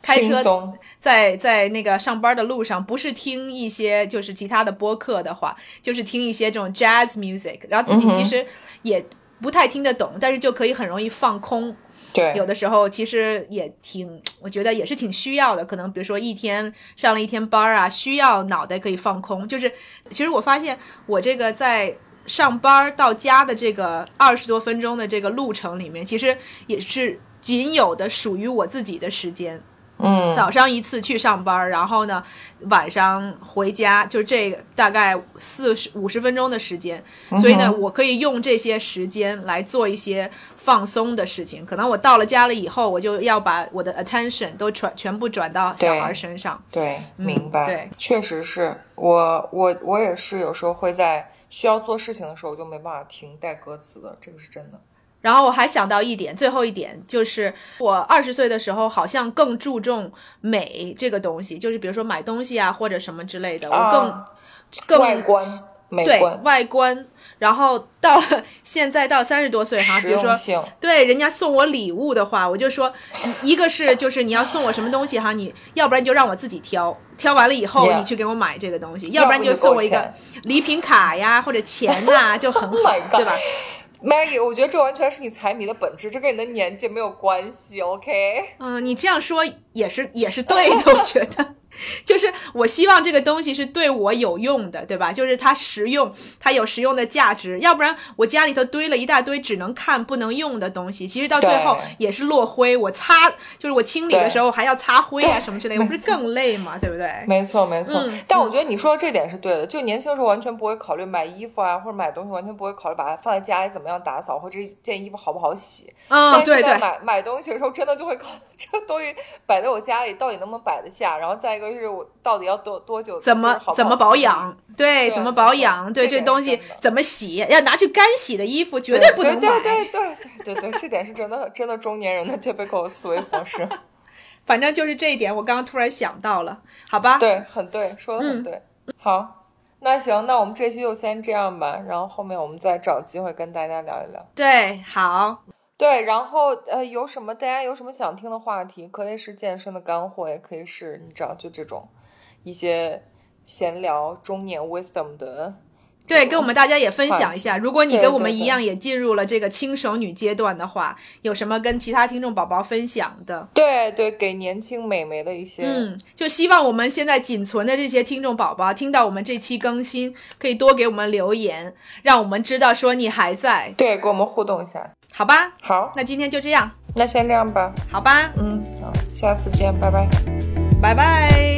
Speaker 2: 在那个上班的路上，不是听一些就是其他的播客的话，就是听一些这种 jazz music， 然后自己其实也不太听得懂，但是就可以很容易放空。
Speaker 1: 对，
Speaker 2: 有的时候其实也我觉得也是挺需要的，可能比如说一天上了一天班啊，需要脑袋可以放空。就是其实我发现我这个在上班到家的这个20多分钟的这个路程里面，其实也是仅有的属于我自己的时间。早上一次去上班，然后呢晚上回家，就这个大概50分钟的时间，所以呢我可以用这些时间来做一些放松的事情。可能我到了家了以后，我就要把我的 attention 都全部转到小孩身上。
Speaker 1: 对，明白。
Speaker 2: 对，
Speaker 1: 确实是我也是有时候会在需要做事情的时候就没办法听带歌词的，这个是真的。
Speaker 2: 然后我还想到一点，最后一点就是我20岁的时候好像更注重美这个东西，就是比如说买东西啊或者什么之类的，我更
Speaker 1: 外观美观，
Speaker 2: 对外观。然后到了现在到30多岁哈，比如说对人家送我礼物的话，我就说一个是就是你要送我什么东西哈，你要不然就让我自己挑完了以后你去给我买这个东西，要不然就送我一个礼品卡呀或者钱呐就很好对吧
Speaker 1: Maggie， 我觉得这完全是你财迷的本质，这跟你的年纪没有关系 ，OK？
Speaker 2: 你这样说也是对的，我觉得。就是我希望这个东西是对我有用的，对吧？就是它实用，它有实用的价值，要不然我家里头堆了一大堆只能看不能用的东西，其实到最后也是落灰。我就是我清理的时候还要擦灰啊什么之类的，我不是更累吗？对不对？
Speaker 1: 没错没错。但我觉得你说的这点是对的，就年轻的时候完全不会考虑买衣服啊或者买东西，完全不会考虑把它放在家里怎么样打扫，或者这件衣服好不好洗。
Speaker 2: 对对。
Speaker 1: 买东西的时候真的就会考虑这个东西摆在我家里到底能不能摆得下，然后再一个就是我到底要多久
Speaker 2: 怎么保养，对，怎么保养，对，这东西怎么洗，要拿去干洗的衣服绝对不能买。
Speaker 1: 对，这点是真的中年人的 typical 思维模式。
Speaker 2: 反正就是这一点我刚刚突然想到了，好吧？
Speaker 1: 对，很对，说得很对。好， 那行，那我们这期就先这样吧，然后后面我们再找机会跟大家聊一聊。
Speaker 2: 对，好。
Speaker 1: 对，然后有什么大家有什么想听的话题，可以是健身的干货，也可以是你知道就这种一些闲聊中年 wisdom 的。
Speaker 2: 对，跟我们大家也分享一下，如果你跟我们一样也进入了这个轻熟女阶段的话，有什么跟其他听众宝宝分享的？
Speaker 1: 对对，给年轻美眉的一些
Speaker 2: 就希望我们现在仅存的这些听众宝宝听到我们这期更新，可以多给我们留言，让我们知道说你还在。
Speaker 1: 对，跟我们互动一下。
Speaker 2: 好吧，
Speaker 1: 好，
Speaker 2: 那今天就这样，
Speaker 1: 那先这样吧。
Speaker 2: 好吧，
Speaker 1: 好，下次见，拜拜，
Speaker 2: 拜拜。